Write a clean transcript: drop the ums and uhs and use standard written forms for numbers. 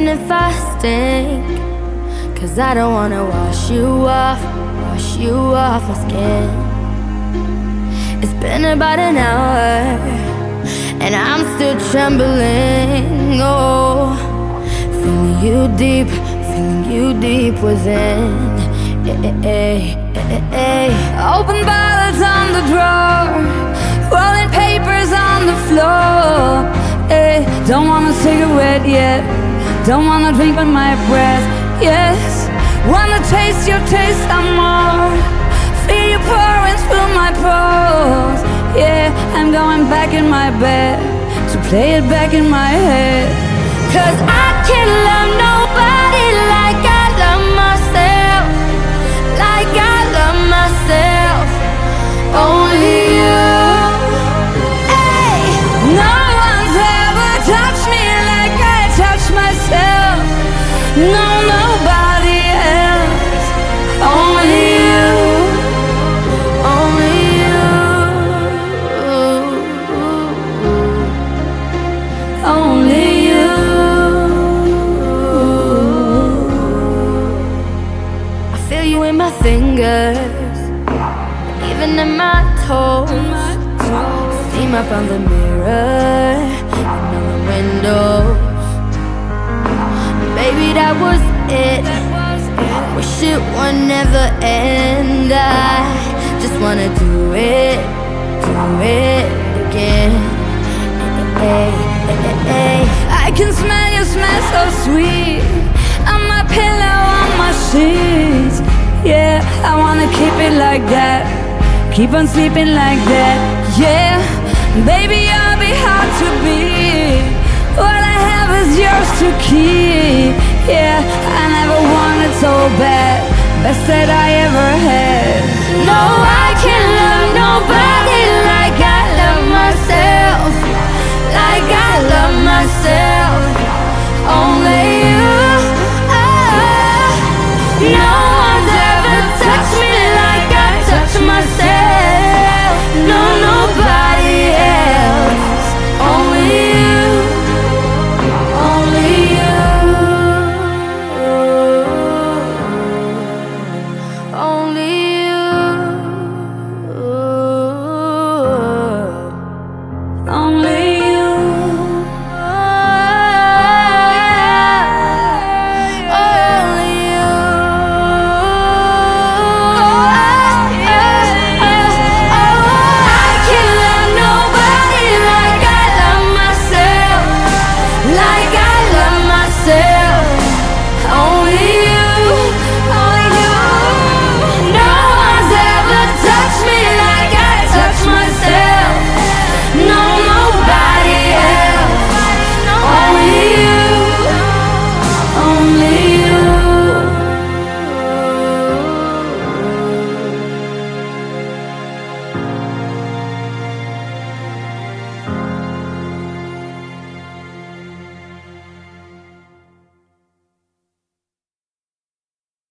if I stink, 'cause I don't wanna wash you off my skin. It's been about an hour and I'm still trembling. Oh, feeling you deep within. Open bottles on the drawer, rolling papers on the floor. Don't want a cigarette yet, don't wanna drink on my breath. Yes, wanna taste your taste some more, feel you pouring through my pores. Yeah, I'm going back in my bed to play it back in my head. 'Cause I can't love nobody like I love myself, like I love myself. Only you. Hey, no one's ever touched me like I touch myself. No, nobody else. Only you. Only you. Only you. I feel you in my fingers, even in my toes. Steam up on the mirror and on the windows. Baby, that was it. Wish it would never end. I just wanna do it again. I can smell your smell so sweet on my pillow, on my sheets. Yeah, I wanna keep it like that, keep on sleeping like that. Yeah, baby, I'll be hard to beat. What I have is yours to keep. Yeah, I never wanted so bad, best that I ever had. No, I can't love nobody like I love myself, like I love myself.